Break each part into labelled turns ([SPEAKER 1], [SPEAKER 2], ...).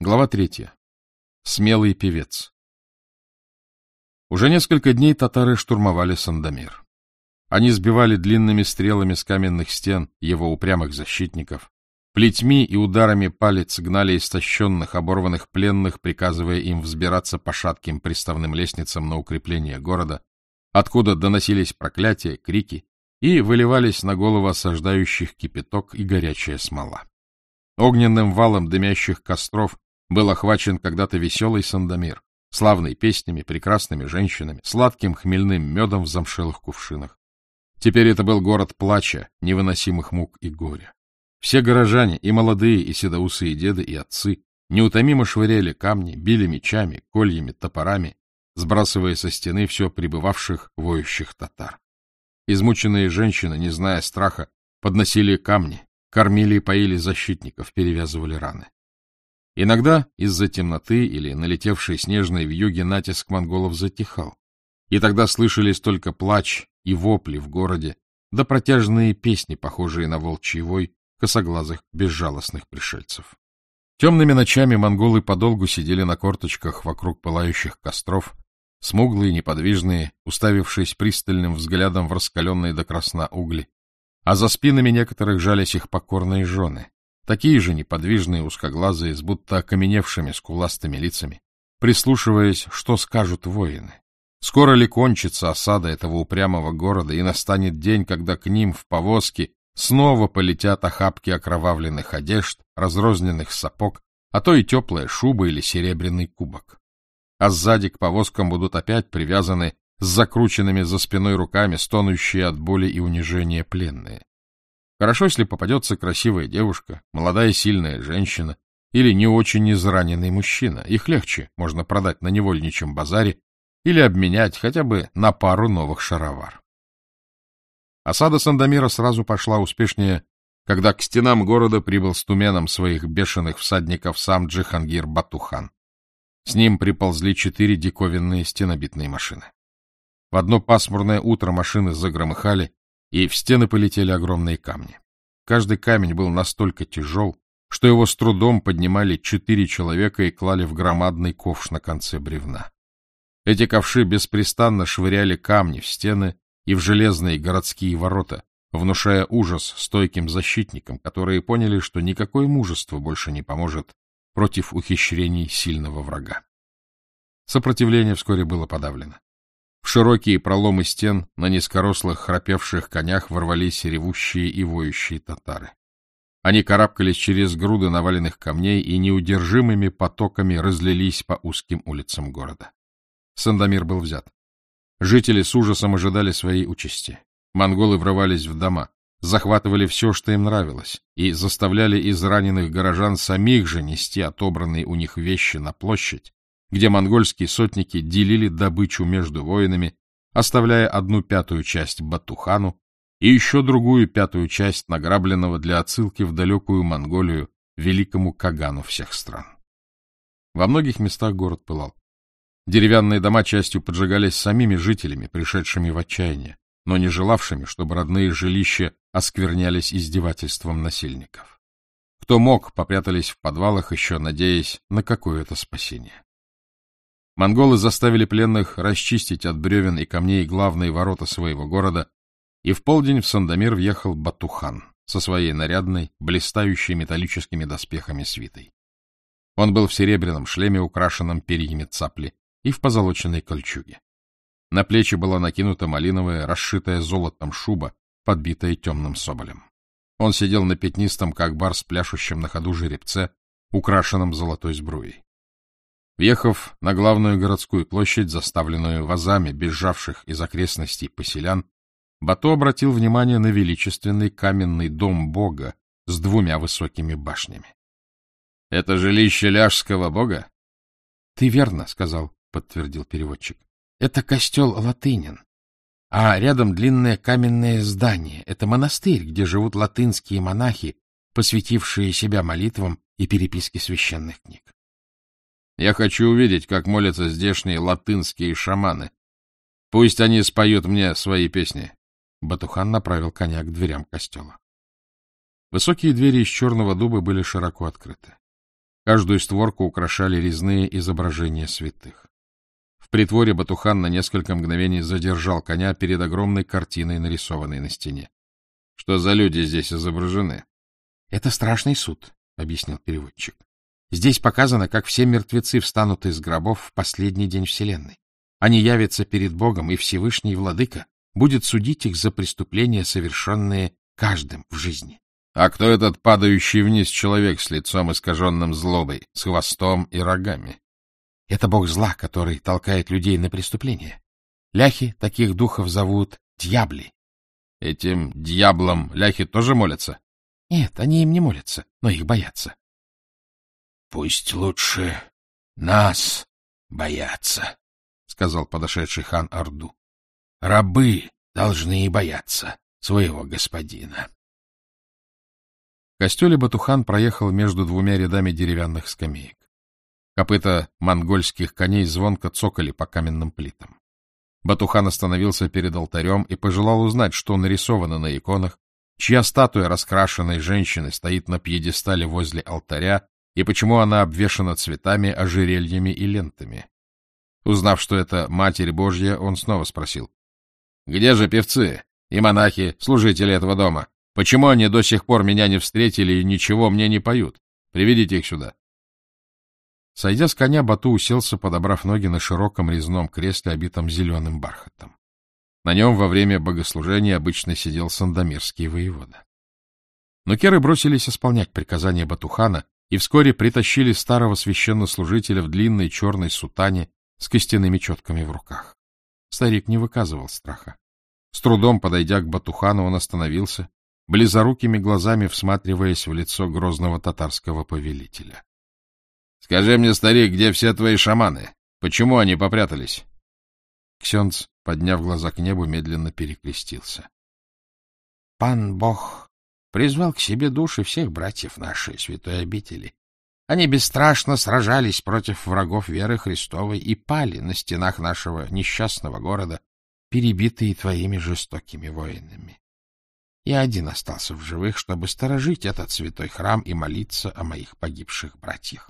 [SPEAKER 1] Глава 3. Смелый певец. Уже несколько дней татары штурмовали Сандомир. Они сбивали длинными стрелами с каменных стен его упрямых защитников, плетьми и ударами палец гнали истощенных, оборванных пленных, приказывая им взбираться по шатким приставным лестницам на укрепление города, откуда доносились проклятия, крики и выливались на голову осаждающих кипяток и горячая смола. Огненным валом дымящих костров был охвачен когда-то веселый Сандомир, славный песнями, прекрасными женщинами, сладким хмельным медом в замшелых кувшинах. Теперь это был город плача, невыносимых мук и горя. Все горожане, и молодые, и седоусые деды, и отцы, неутомимо швыряли камни, били мечами, кольями, топорами, сбрасывая со стены все прибывавших воющих татар. Измученные женщины, не зная страха, подносили камни, кормили и поили защитников, перевязывали раны. Иногда из-за темноты или налетевшей снежной вьюги натиск монголов затихал, и тогда слышались только плач и вопли в городе, да протяжные песни, похожие на волчий вой косоглазых безжалостных пришельцев. Темными ночами монголы подолгу сидели на корточках вокруг пылающих костров, смуглые, неподвижные, уставившись пристальным взглядом в раскаленные до красна угли, а за спинами некоторых жались их покорные жены, такие же неподвижные, узкоглазые, с будто окаменевшими скуластыми лицами, прислушиваясь, что скажут воины. Скоро ли кончится осада этого упрямого города, и настанет день, когда к ним в повозке снова полетят охапки окровавленных одежд, разрозненных сапог, а то и теплая шуба или серебряный кубок. А сзади к повозкам будут опять привязаны с закрученными за спиной руками стонущие от боли и унижения пленные. Хорошо, если попадется красивая девушка, молодая сильная женщина или не очень израненный мужчина. Их легче можно продать на невольничьем базаре или обменять хотя бы на пару новых шаровар. Осада Сандомира сразу пошла успешнее, когда к стенам города прибыл с туменом своих бешеных всадников сам Джихангир Батухан. С ним приползли 4 диковинные стенобитные машины. В одно пасмурное утро машины загромыхали, и в стены полетели огромные камни. Каждый камень был настолько тяжел, что его с трудом поднимали 4 человека и клали в громадный ковш на конце бревна. Эти ковши беспрестанно швыряли камни в стены и в железные городские ворота, внушая ужас стойким защитникам, которые поняли, что никакое мужество больше не поможет против ухищрений сильного врага. Сопротивление вскоре было подавлено. В широкие проломы стен на низкорослых храпевших конях ворвались ревущие и воющие татары. Они карабкались через груды наваленных камней и неудержимыми потоками разлились по узким улицам города. Сандомир был взят. Жители с ужасом ожидали своей участи. Монголы врывались в дома, захватывали все, что им нравилось, и заставляли израненных горожан самих же нести отобранные у них вещи на площадь, где монгольские сотники делили добычу между воинами, оставляя 1/5 часть Батухану и еще другую 1/5 часть награбленного для отсылки в далекую Монголию великому Кагану всех стран. Во многих местах город пылал. Деревянные дома частью поджигались самими жителями, пришедшими в отчаяние, но не желавшими, чтобы родные жилища осквернялись издевательством насильников. Кто мог, попрятались в подвалах, еще надеясь на какое-то спасение. Монголы заставили пленных расчистить от бревен и камней главные ворота своего города, и в полдень в Сандомир въехал Батухан со своей нарядной, блистающей металлическими доспехами свитой. Он был в серебряном шлеме, украшенном перьями цапли, и в позолоченной кольчуге. На плечи была накинута малиновая, расшитая золотом шуба, подбитая темным соболем. Он сидел на пятнистом, как барс, пляшущем на ходу жеребце, украшенном золотой сбруей. Въехав на главную городскую площадь, заставленную вазами бежавших из окрестностей поселян, Бату обратил внимание на величественный каменный дом бога с 2 высокими башнями. — Это жилище ляжского бога? — Ты верно сказал, — подтвердил переводчик. — Это костел Латынин, а рядом длинное каменное здание. Это монастырь, где живут латынские монахи, посвятившие себя молитвам и переписке священных книг. Я хочу увидеть, как молятся здешние латынские шаманы. Пусть они споют мне свои песни. Батухан направил коня к дверям костела. Высокие двери из черного дуба были широко открыты. Каждую створку украшали резные изображения святых. В притворе Батухан на несколько мгновений задержал коня перед огромной картиной, нарисованной на стене. — Что за люди здесь изображены? — Это страшный суд, — объяснил переводчик. — Здесь показано, как все мертвецы встанут из гробов в последний день Вселенной. Они явятся перед Богом, и Всевышний Владыка будет судить их за преступления, совершенные каждым в жизни. — А кто этот падающий вниз человек с лицом, искаженным злобой, с хвостом и рогами? — Это бог зла, который толкает людей на преступления. Ляхи таких духов зовут дьябли. — Этим дьяблам ляхи тоже молятся? — Нет, они им не молятся, но их боятся. — Пусть лучше нас боятся, — сказал подошедший хан Орду. — Рабы должны и бояться своего господина. В костеле Батухан проехал между двумя рядами деревянных скамеек. Копыта монгольских коней звонко цокали по каменным плитам. Батухан остановился перед алтарем и пожелал узнать, что нарисовано на иконах, чья статуя раскрашенной женщины стоит на пьедестале возле алтаря и почему она обвешана цветами, ожерельями и лентами. Узнав, что это Матерь Божья, он снова спросил: — Где же певцы и монахи, служители этого дома? Почему они до сих пор меня не встретили и ничего мне не поют? Приведите их сюда. Сойдя с коня, Бату уселся, подобрав ноги на широком резном кресле, обитом зеленым бархатом. На нем во время богослужения обычно сидел сандомирский воевода. Нукеры бросились исполнять приказания Батухана и вскоре притащили старого священнослужителя в длинной черной сутане с костяными четками в руках. Старик не выказывал страха. С трудом подойдя к Батухану, он остановился, близорукими глазами всматриваясь в лицо грозного татарского повелителя. — Скажи мне, старик, где все твои шаманы? Почему они попрятались? Ксенц, подняв глаза к небу, медленно перекрестился. — Пан Бог призвал к себе души всех братьев нашей святой обители. Они бесстрашно сражались против врагов веры Христовой и пали на стенах нашего несчастного города, перебитые твоими жестокими воинами. Я один остался в живых, чтобы сторожить этот святой храм и молиться о моих погибших братьях.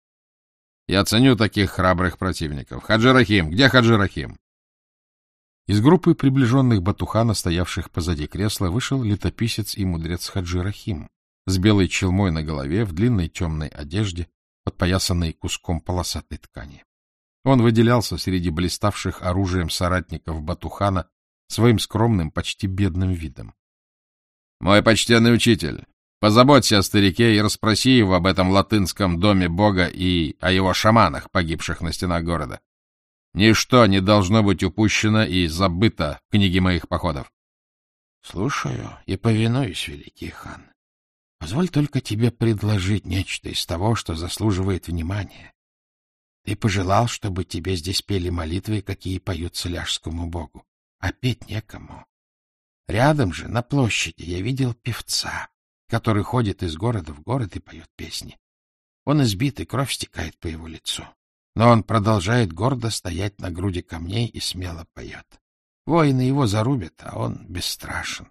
[SPEAKER 1] Я ценю таких храбрых противников. Хаджи Рахим, где Хаджи Рахим? Из группы приближенных Батухана, стоявших позади кресла, вышел летописец и мудрец Хаджи Рахим с белой челмой на голове, в длинной темной одежде, подпоясанной куском полосатой ткани. Он выделялся среди блиставших оружием соратников Батухана своим скромным, почти бедным видом. — Мой почтенный учитель, позаботься о старике и расспроси его об этом латынском доме Бога и о его шаманах, погибших на стенах города. Ничто не должно быть упущено и забыто в книге моих походов. — Слушаю и повинуюсь, великий хан. Позволь только тебе предложить нечто из того, что заслуживает внимания. Ты пожелал, чтобы тебе здесь пели молитвы, какие поются ляжскому богу, а петь некому. Рядом же, на площади, я видел певца, который ходит из города в город и поет песни. Он избит, и кровь стекает по его лицу. Но он продолжает гордо стоять на груди камней и смело поет. Воины его зарубят, а он бесстрашен.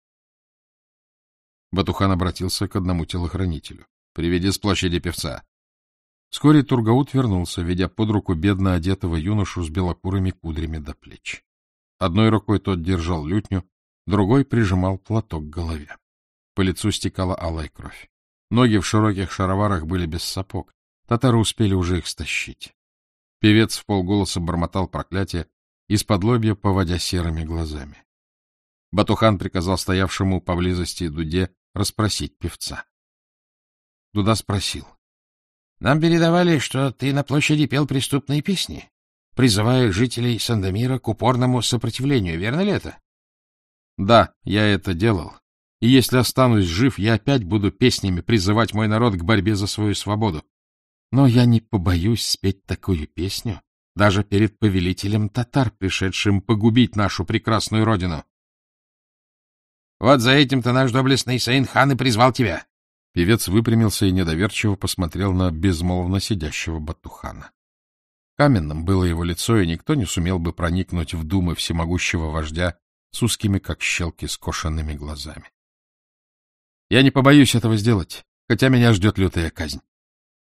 [SPEAKER 1] Батухан обратился к одному телохранителю. — Приведи с площади певца. Вскоре Тургаут вернулся, ведя под руку бедно одетого юношу с белокурыми кудрями до плеч. Одной рукой тот держал лютню, другой прижимал платок к голове. По лицу стекала алая кровь. Ноги в широких шароварах были без сапог. Татары успели уже их стащить. Певец вполголоса бормотал проклятие, исподлобья поводя серыми глазами. Батухан приказал стоявшему поблизости Дуде расспросить певца. Дуда спросил: — Нам передавали, что ты на площади пел преступные песни, призывая жителей Сандомира к упорному сопротивлению. Верно ли это? — Да, я это делал. И если останусь жив, я опять буду песнями призывать мой народ к борьбе за свою свободу. Но я не побоюсь спеть такую песню даже перед повелителем татар, пришедшим погубить нашу прекрасную родину. — Вот за этим-то наш доблестный Сейн-хан и призвал тебя. Певец выпрямился и недоверчиво посмотрел на безмолвно сидящего Батухана. Каменным было его лицо, и никто не сумел бы проникнуть в думы всемогущего вождя с узкими, как щелки, скошенными глазами. — Я не побоюсь этого сделать, хотя меня ждет лютая казнь.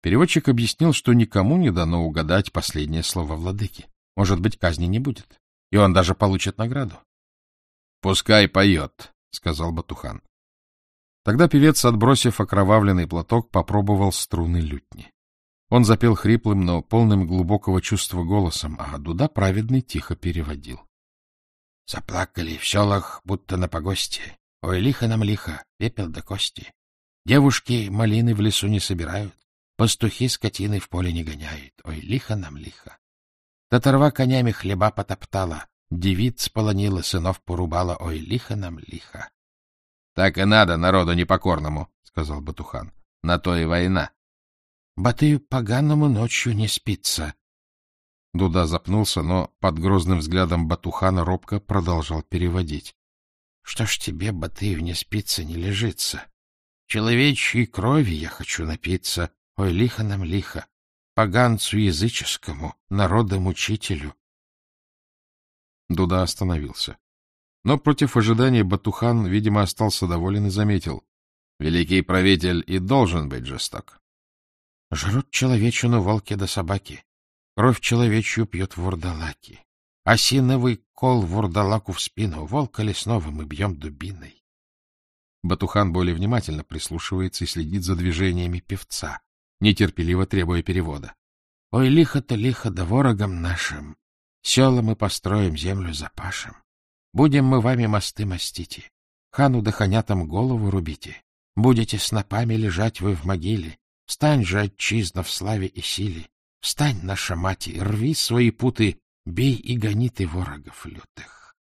[SPEAKER 1] Переводчик объяснил, что никому не дано угадать последнее слово владыки. Может быть, казни не будет, и он даже получит награду. — Пускай поет, — сказал Батухан. Тогда певец, отбросив окровавленный платок, попробовал струны лютни. Он запел хриплым, но полным глубокого чувства голосом, а Дуда праведный тихо переводил. Заплакали в селах, будто на погосте. Ой, лихо нам лихо, пепел до кости. Девушки малины в лесу не собирают, пастухи скотины в поле не гоняют. Ой, лихо нам лихо. Татарва конями хлеба потоптала, девиц полонила, сынов порубала. Ой, лихо нам лихо. — Так и надо народу непокорному, — сказал Батухан. — На то и война. — Батыю поганому ночью не спится. Дуда запнулся, но под грозным взглядом Батухана робко продолжал переводить. — Что ж тебе, Батыю, не спится, не лежится? Человечьей крови я хочу напиться. Ой, лихо нам лихо. Поганцу языческому, народа-мучителю. Дуда остановился. Но против ожидания Батухан, видимо, остался доволен и заметил. Великий правитель и должен быть жесток. Жрут человечину волки да собаки. Кровь человечью пьют вурдалаки. Осиновый кол вурдалаку в спину. Волка лесного мы бьем дубиной. Батухан более внимательно прислушивается и следит за движениями певца, нетерпеливо требуя перевода. Ой, лихо-то лихо, да ворогам нашим. Села мы построим, землю запашем. Будем мы вами мосты мостите, хану да ханятам голову рубите. Будете снопами лежать вы в могиле. Встань же, отчизна, в славе и силе. Встань, наша мать, рви свои путы, бей и гони ты ворогов лютых.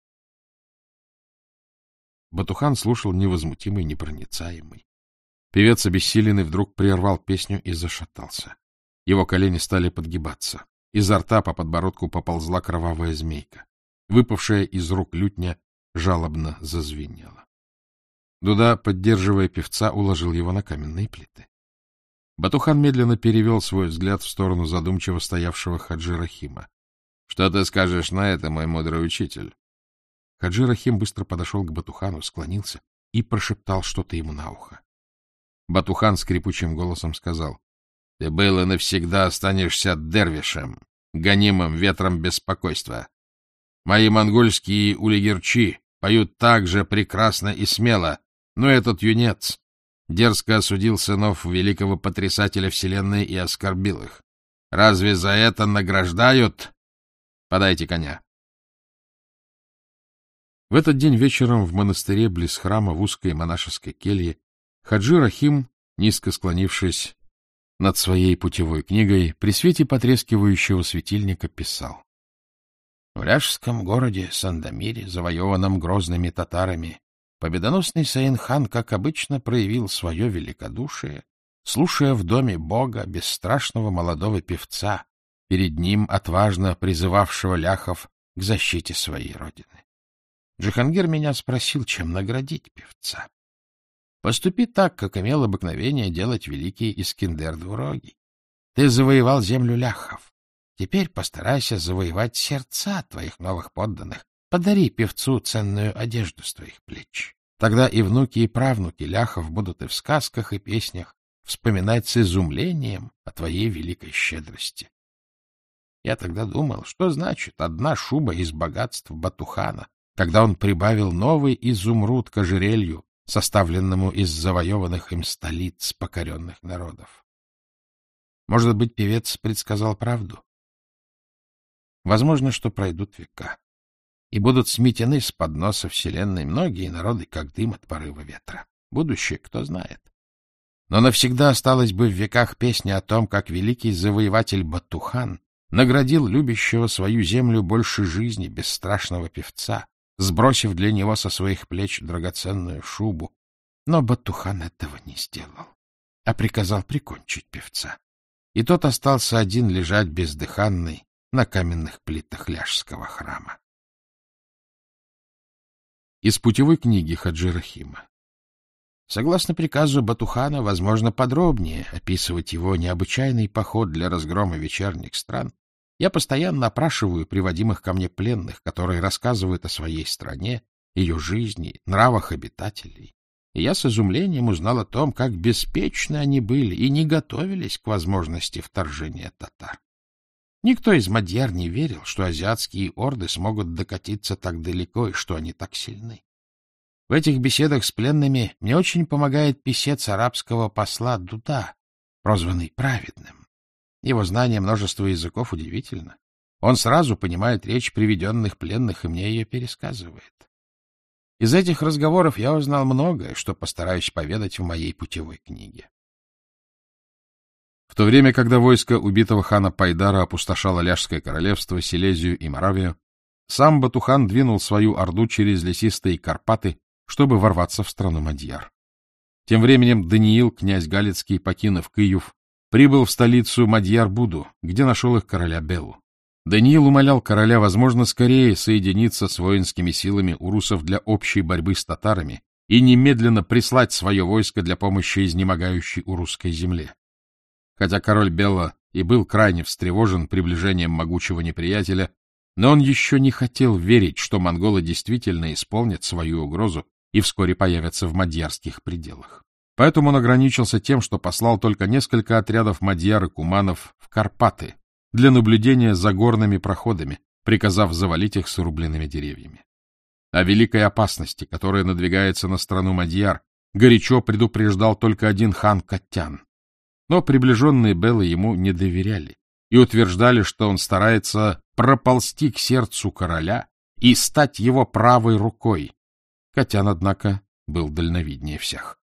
[SPEAKER 1] Батухан слушал невозмутимый, непроницаемый. Певец, обессиленный, вдруг прервал песню и зашатался. Его колени стали подгибаться. Изо рта по подбородку поползла кровавая змейка. Выпавшая из рук лютня жалобно зазвенела. Дуда, поддерживая певца, уложил его на каменные плиты. Батухан медленно перевел свой взгляд в сторону задумчиво стоявшего Хаджи Рахима. — Что ты скажешь на это, мой мудрый учитель? Хаджи Рахим быстро подошел к Батухану, склонился и прошептал что-то ему на ухо. Батухан скрипучим голосом сказал: — Ты был и навсегда останешься дервишем, гонимым ветром беспокойства. Мои монгольские улигерчи поют так же прекрасно и смело, но этот юнец дерзко осудил сынов великого потрясателя вселенной и оскорбил их. Разве за это награждают? Подайте коня. В этот день вечером в монастыре близ храма в узкой монашеской келье Хаджи Рахим, низко склонившись над своей путевой книгой, при свете потрескивающего светильника писал. В ряжском городе Сандомире, завоеванном грозными татарами, победоносный Саин-хан, как обычно, проявил свое великодушие, слушая в доме бога бесстрашного молодого певца, перед ним отважно призывавшего ляхов к защите своей родины. Джихангир меня спросил, чем наградить певца. Поступи так, как имел обыкновение делать великий Искендер Двурогий. Ты завоевал землю ляхов. Теперь постарайся завоевать сердца твоих новых подданных. Подари певцу ценную одежду с твоих плеч. Тогда и внуки, и правнуки ляхов будут и в сказках, и песнях вспоминать с изумлением о твоей великой щедрости. Я тогда думал, что значит одна шуба из богатств Батухана, когда он прибавил новый изумруд к ожерелью, составленному из завоеванных им столиц покоренных народов. Может быть, певец предсказал правду? Возможно, что пройдут века, и будут сметены с подноса вселенной многие народы, как дым от порыва ветра. Будущее кто знает. Но навсегда осталась бы в веках песня о том, как великий завоеватель Батухан наградил любящего свою землю больше жизни бесстрашного певца, сбросив для него со своих плеч драгоценную шубу. Но Батухан этого не сделал, а приказал прикончить певца. И тот остался один лежать бездыханный на каменных плитах ляжского храма. Из путевой книги Хаджи Рахима. Согласно приказу Батухана, возможно, подробнее описывать его необычайный поход для разгрома вечерних стран, я постоянно опрашиваю приводимых ко мне пленных, которые рассказывают о своей стране, ее жизни, нравах обитателей.
[SPEAKER 2] и я с изумлением узнал о том, как беспечны они были и не готовились к возможности вторжения татар. Никто из мадьяр не верил, что азиатские орды смогут докатиться так далеко и что они так сильны. В этих беседах с пленными мне очень помогает писец арабского посла Дуда, прозванный Праведным. Его знание множества языков удивительно. Он сразу понимает речь приведенных пленных и мне ее пересказывает. Из этих разговоров я узнал многое, что постараюсь поведать в моей путевой книге.
[SPEAKER 1] В то время, когда войско убитого хана Пайдара опустошало Ляжское королевство, Силезию и Моравию, сам Батухан двинул свою орду через лесистые Карпаты, чтобы ворваться в страну мадьяр. Тем временем Даниил, князь Галицкий, покинув Киев, прибыл в столицу Мадьяр-Буду, где нашел их короля Беллу. Даниил умолял короля, возможно, скорее соединиться с воинскими силами урусов для общей борьбы с татарами и немедленно прислать свое войско для помощи изнемогающей урусской земле. Хотя король Белла и был крайне встревожен приближением могучего неприятеля, но он еще не хотел верить, что монголы действительно исполнят свою угрозу и вскоре появятся в мадьярских пределах. Поэтому он ограничился тем, что послал только несколько отрядов мадьяр и куманов в Карпаты для наблюдения за горными проходами, приказав завалить их срубленными деревьями. О великой опасности, которая надвигается на страну мадьяр, горячо предупреждал только один хан Каттян. Но приближенные Беллы ему не доверяли и утверждали, что он старается проползти к сердцу короля и стать его правой рукой. Каттян, однако, был дальновиднее всех.